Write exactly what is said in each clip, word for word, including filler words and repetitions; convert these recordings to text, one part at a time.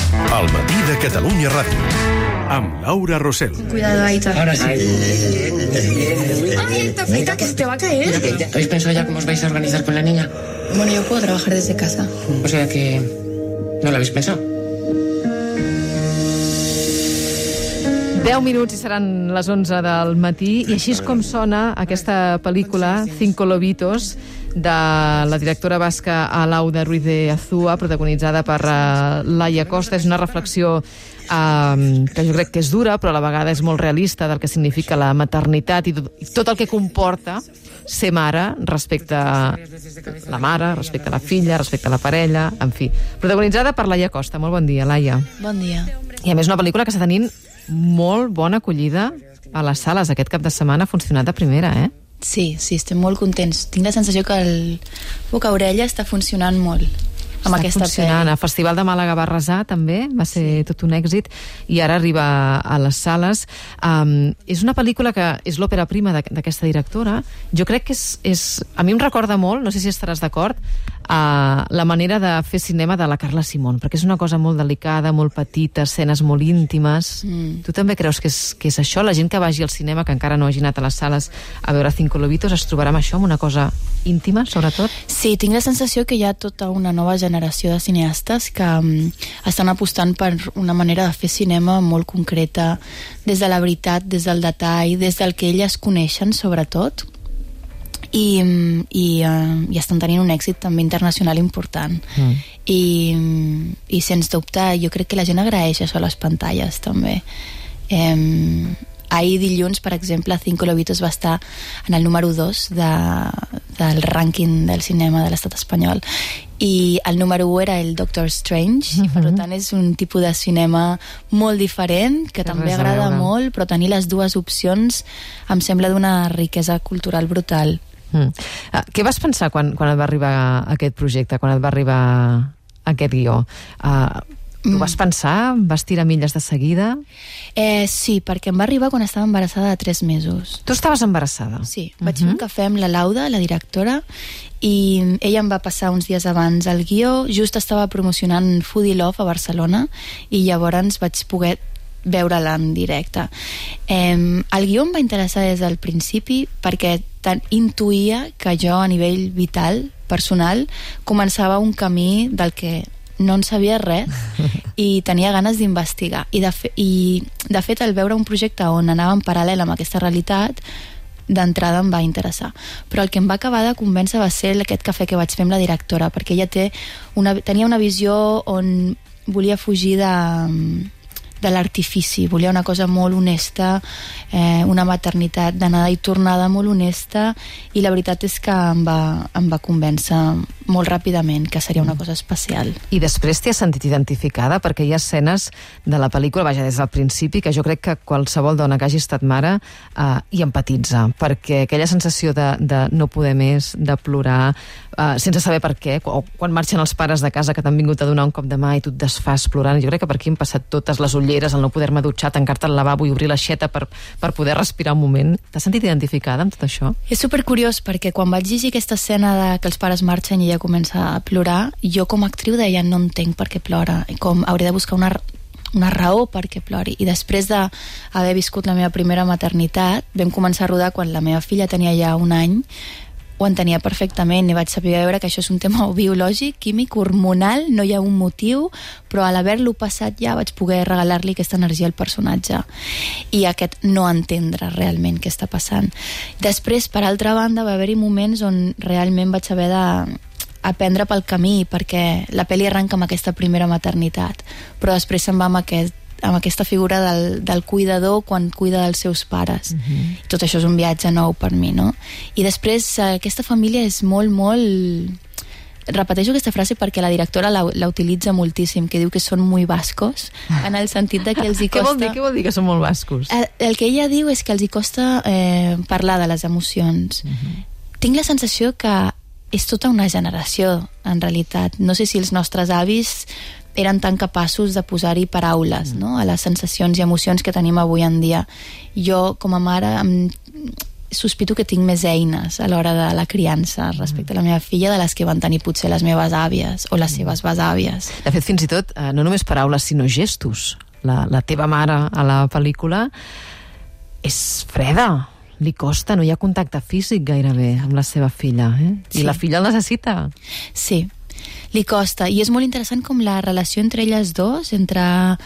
Al matí de Catalunya Ràdio, amb Laura Rosell. Cuidado, Aita. Ahora sí. Ay, Aita, Aita, que se te va a caer. ¿Habéis pensado ya cómo os vais a organizar con la niña? Bueno, yo puedo trabajar desde casa. O sea que... ¿no lo habéis pensado? deu minuts i seran les onze del matí, i així és com sona aquesta pel·lícula, Cinco Lobitos, de la directora basca Alauda Ruiz de Azúa, protagonitzada per uh, Laia Costa. És una reflexió uh, que jo crec que és dura, però a la vegada és molt realista del que significa la maternitat i tot, i tot el que comporta ser mare respecte a la mare, respecte a la filla, respecte a la parella, en fi. Protagonitzada per Laia Costa. Molt bon dia, Laia. Bon dia. I a més una pel·lícula que està tenint molt bona acollida a les sales. Aquest cap de setmana ha funcionat de primera, eh? Sí, sí, estem molt contents. Tinc la sensació que el boca-orella està funcionant molt amb està aquesta funcionant. pel·li. El Festival de Màlaga va arrasar també, va ser sí. tot un èxit, i ara arriba a les sales. Um, és una pel·lícula que és l'òpera prima d'aquesta directora. Jo crec que és, és... A mi em recorda molt, no sé si estaràs d'acord, Uh, la manera de fer cinema de la Carla Simón, perquè és una cosa molt delicada, molt petita, escenes molt íntimes. Mm. Tu també creus que és, que és això? La gent que vagi al cinema, que encara no hagi anat a les sales a veure Cinco Lobitos, es trobarà amb això, amb una cosa íntima, sobretot? Sí, tinc la sensació que hi ha tota una nova generació de cineastes que um, estan apostant per una manera de fer cinema molt concreta, des de la veritat, des del detall, des del que elles coneixen, sobretot. I, i, uh, i estan tenint un èxit també internacional important. Mm. I, i sens dubte jo crec que la gent agraeix això a les pantalles també. Um, ahir dilluns, per exemple, Cinco Lobitos va estar en el número dos de, del rànquing del cinema de l'estat espanyol, i el número u era el Doctor Strange. Mm-hmm. Per tant és un tipus de cinema molt diferent, que, que també agrada molt, però tenir les dues opcions em sembla d'una riquesa cultural brutal. Mm. Uh, què vas pensar quan, quan et va arribar aquest projecte, quan et va arribar aquest guió? Uh, tu mm. vas pensar? Vas tirar milles de seguida? Eh, sí, perquè em va arribar quan estava embarassada de tres mesos. Tu estaves embarassada? Sí, vaig uh-huh. fer un cafè amb la Lauda, la directora, i ella em va passar uns dies abans el guió. Just estava promocionant Foodie Love a Barcelona i llavors vaig poder veure-la en directe. Eh, el guió em va interessar des del principi perquè tant intuïa que jo a nivell vital, personal, començava un camí del que no en sabia res i tenia ganes d'investigar. I de, fe, i de fet, al veure un projecte on anava en paral·lel amb aquesta realitat, d'entrada em va interessar. Però el que em va acabar de convèncer va ser aquest cafè que vaig fer amb la directora, perquè ella té una, tenia una visió on volia fugir de... de l'artifici, volia una cosa molt honesta, eh, una maternitat d'anada i tornada molt honesta, i la veritat és que em va, em va convèncer molt ràpidament que seria una cosa especial. I després t'hi has sentit identificada? Perquè hi ha escenes de la pel·lícula, vaja, des del principi, que jo crec que qualsevol dona que hagi estat mare eh, hi empatitza, perquè aquella sensació de, de no poder més, de plorar, eh, sense saber per què, o quan marxen els pares de casa que t'han vingut a donar un cop de mà i tu et desfas plorant. Jo crec que per aquí hem passat totes les ulleres, el no poder-me dutxar, tancar-te al lavabo i obrir l'aixeta per, per poder respirar un moment. T'has sentit identificada amb tot això? És supercuriós, perquè quan vaig llegir aquesta escena de que els pares marxen i ella comença a plorar, jo com a actriu deia, no entenc per què plora, com hauria de buscar una, una raó per què plori. I després d'haver viscut la meva primera maternitat, vam començar a rodar quan la meva filla tenia ja un any, ho entenia perfectament i vaig saber veure que això és un tema biològic, químic, hormonal, no hi ha un motiu, però a l'haver-lo passat ja vaig poder regalar-li aquesta energia al personatge i aquest no entendre realment què està passant. Després, per altra banda, va haver-hi moments on realment vaig haver de aprendre pel camí, perquè la pel·li arranca amb aquesta primera maternitat, però després se'n va amb aquest amb aquesta figura del, del cuidador quan cuida dels seus pares. Uh-huh. Tot això és un viatge nou per mi, no? I després aquesta família és molt, molt... Repeteixo aquesta frase perquè la directora la, la utilitza moltíssim, que diu que són muy vascos, en el sentit de que els hi costa... Què vol dir, què vol dir que són molt vascos? El, el que ella diu és que els hi costa eh, parlar de les emocions. Uh-huh. Tinc la sensació que és tota una generació, en realitat. No sé si els nostres avis eren tan capaços de posar-hi paraules, no?, a les sensacions i emocions que tenim avui en dia. Jo, com a mare, em, sospito que tinc més eines a l'hora de la criança respecte a la meva filla de les que van tenir potser les meves àvies o les seves besàvies. De fet, fins i tot, eh, no només paraules, sinó gestos. La, la teva mare a la pel·lícula és freda, li costa, no hi ha contacte físic gairebé amb la seva filla, eh? I Sí. la filla el necessita. Sí, li costa. I és molt interessant com la relació entre elles dos, entre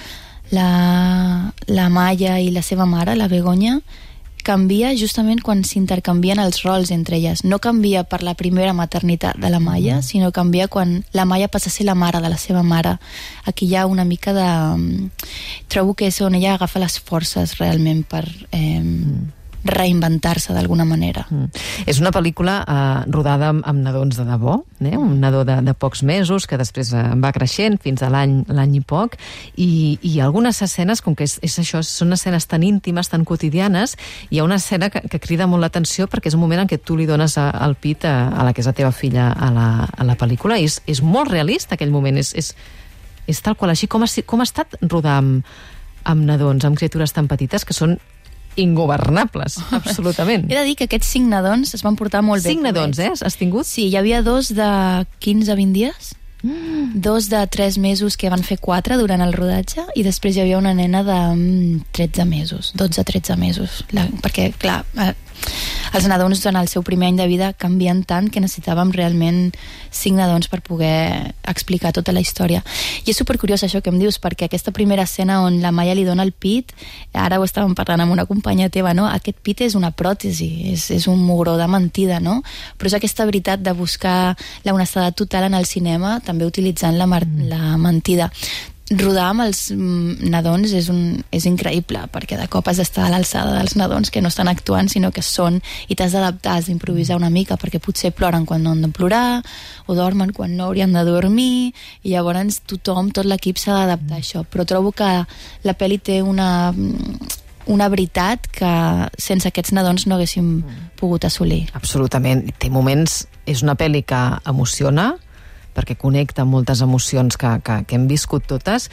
la, la Maya i la seva mare, la Begoña, canvia justament quan s'intercanvien els rols entre elles. No canvia per la primera maternitat de la Maya, sinó canvia quan la Maya passa a ser la mare de la seva mare. Aquí hi ha una mica de... Trobo que és on ella agafa les forces realment per eh, mm. reinventar-se d'alguna manera. Mm. És una pel·lícula eh, rodada amb, amb nadons de debò, eh? Un nadó de, de pocs mesos que després eh, va creixent fins a l'any l'any i poc, i, i algunes escenes, com que és, és això, són escenes tan íntimes, tan quotidianes, hi ha una escena que, que crida molt l'atenció perquè és un moment en què tu li dones a, el pit a, a la que és la teva filla a la, a la pel·lícula, i és, és molt realista aquell moment, és, és, és tal qual així. Com ha, com ha estat rodar amb, amb nadons, amb criatures tan petites que són ingovernables, absolutament. He de dir que aquests cinc nadons es van portar molt bé. Cinc nadons, eh? Has tingut? Sí, hi havia dos de quinze a vint dies, mm. dos de tres mesos que van fer quatre durant el rodatge, i després hi havia una nena de tretze mesos, dotze a tretze mesos, la, perquè, clar, eh, els nadons durant el seu primer any de vida canvien tant que necessitàvem realment cinc nadons per poder explicar tota la història. I és supercuriós això que em dius, perquè aquesta primera escena on la Maya li dona el pit, ara ho estàvem parlant amb una companya teva, no? Aquest pit és una pròtesi, és, és un mugró de mentida, no? Però és aquesta veritat de buscar la honestedat total en el cinema, també utilitzant la, mar- la mentida. Rodar amb els nadons és, un, és increïble, perquè de cop has d'estar a l'alçada dels nadons que no estan actuant, sinó que són, i t'has d'adaptar, has d'improvisar una mica, perquè potser ploren quan no han de plorar, o dormen quan no haurien de dormir, i llavors tothom, tot l'equip s'ha d'adaptar a això. Però trobo que la pel·li té una, una veritat que sense aquests nadons no haguéssim pogut assolir. Absolutament. Té moments... És una pel·li que emociona, perquè connecta amb moltes emocions que, que, que hem viscut totes.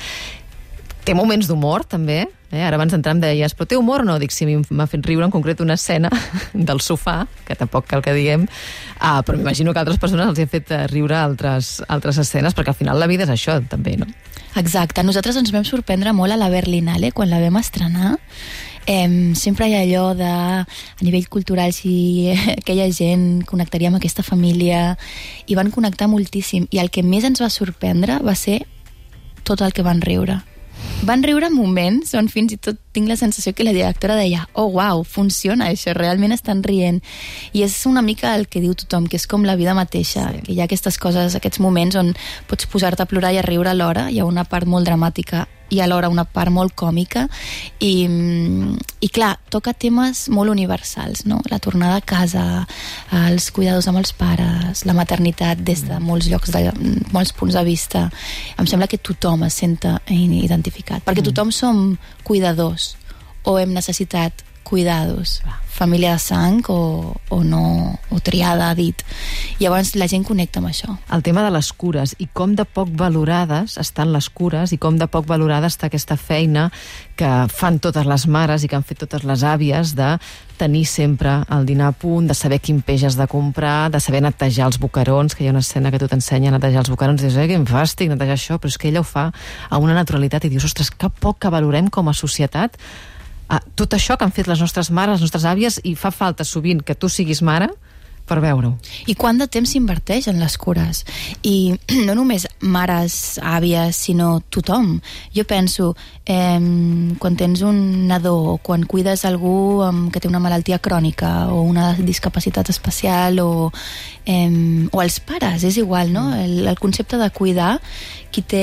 Té moments d'humor, també. Eh? Ara abans d'entrar em deies, però té humor o no? Dic, sí, m'ha fet riure en concret una escena del sofà, que tampoc cal que diguem, ah, però m'imagino que altres persones els han fet riure altres, altres escenes, perquè al final la vida és això, també, no? Exacte. Nosaltres ens vam sorprendre molt a la Berlinale quan la vam estrenar. Eh, sempre hi ha allò de, a nivell cultural, si aquella gent connectaria amb aquesta família, i van connectar moltíssim, i el que més ens va sorprendre va ser tot el que van riure. Van riure moments on fins i tot tinc la sensació que la directora deia, oh, uau, funciona això, realment estan rient. I és una mica el que diu tothom, que és com la vida mateixa, sí. Que hi ha aquestes coses, aquests moments on pots posar-te a plorar i a riure alhora. Hi ha una part molt dramàtica i alhora una part molt còmica, i, i clar, toca temes molt universals, no? La tornada a casa, els cuidadors amb els pares, la maternitat des de molts llocs, de molts punts de vista. Em sembla que tothom es senta identificat, perquè tothom som cuidadors, o hem necessitat cuidados, família de sang o, o no, o triada a dit. Llavors la gent connecta amb això. El tema de les cures, i com de poc valorades estan les cures, i com de poc valorada està aquesta feina que fan totes les mares i que han fet totes les àvies de tenir sempre el dinar a punt, de saber quin peix has de comprar, de saber netejar els bocarons, que hi ha una escena que tu t'ensenya a netejar els bocarons, i dius, eh, quin fàstic netejar això, però és que ella ho fa amb una naturalitat, i dius, ostres, que poc que valorem com a societat Ah, tot això que han fet les nostres mares, les nostres àvies, i fa falta sovint que tu siguis mare per veure-ho. I quant de temps s'inverteix en les cures? I no només mares, àvies, sinó tothom. Jo penso, eh, quan tens un nadó, o quan cuides algú eh, que té una malaltia crònica o una discapacitat especial, o, eh, o els pares, és igual, no? El, el concepte de cuidar, qui té...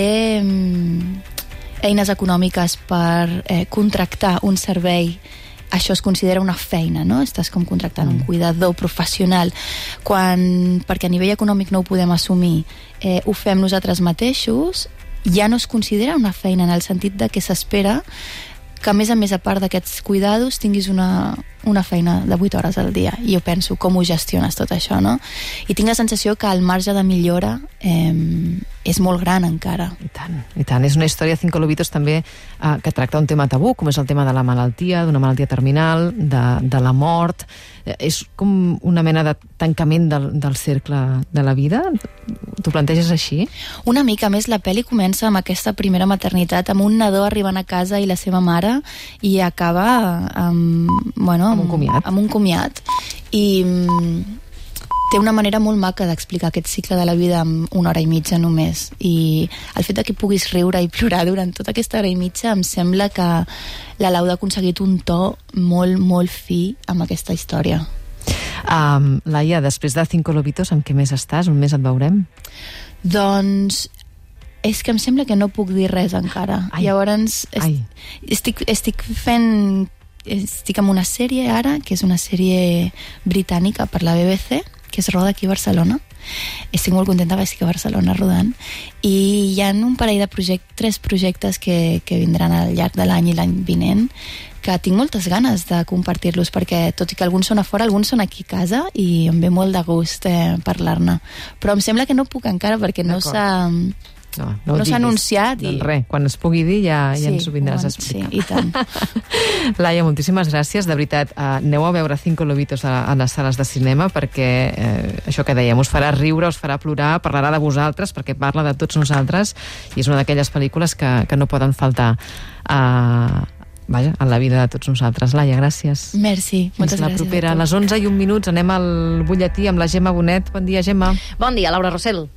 Eh, eines econòmiques per eh, contractar un servei, això es considera una feina, no? Estàs com contractant un cuidador professional. Quan, perquè a nivell econòmic no ho podem assumir, eh, ho fem nosaltres mateixos, ja no es considera una feina, en el sentit de que s'espera que a més a més, a part d'aquests cuidados, tinguis una, una feina de vuit hores al dia. I jo penso, com ho gestiones tot això, no? I tinc la sensació que el marge de millora eh, és molt gran encara. I tant, i tant. És una història, Cinco Lobitos, també, eh, que tracta un tema tabú, com és el tema de la malaltia, d'una malaltia terminal, de, de la mort. Eh, és com una mena de tancament del, del cercle de la vida? T'ho planteges així? Una mica més, la pel·li comença amb aquesta primera maternitat, amb un nadó arribant a casa i la seva mare, i acaba amb, bueno, amb un comiat. Amb un comiat. I mm, té una manera molt maca d'explicar aquest cicle de la vida en una hora i mitja només. I el fet de que puguis riure i plorar durant tota aquesta hora i mitja, em sembla que la Lauda ha aconseguit un to molt, molt fi amb aquesta història. Um, Laia, després de Cinco Lobitos, amb què més estàs? On més et veurem? Doncs és que em sembla que no puc dir res encara. Ai. Llavors est Ai. estic, estic fent estic amb una sèrie ara, que és una sèrie britànica per la B B C, que es roda aquí a Barcelona. Estic molt contenta perquè estic a Barcelona rodant, i hi ha un parell de projectes, tres projectes que, que vindran al llarg de l'any i l'any vinent, que tinc moltes ganes de compartir-los, perquè tot i que alguns són a fora, alguns són aquí a casa, i em ve molt de gust eh, parlar-ne. Però em sembla que no puc encara, perquè no s'ha... No, no, no s'ha anunciat. Doncs i... res, quan es pugui dir ja, ja sí, ens ho vindràs a Sí, explicar. i tant. Laia, moltíssimes gràcies, de veritat. Uh, aneu a veure Cinco Lobitos a, a les sales de cinema, perquè eh, això que dèiem, us farà riure, us farà plorar, parlarà de vosaltres, perquè parla de tots nosaltres, i és una d'aquelles pel·lícules que, que no poden faltar uh, vaja, en la vida de tots nosaltres. Laia, gràcies. Merci, moltes Fins la gràcies. propera. A les onze i un minuts anem al butlletí amb la Gemma Bonet. Bon dia, Gemma. Bon dia, Laura Rossell.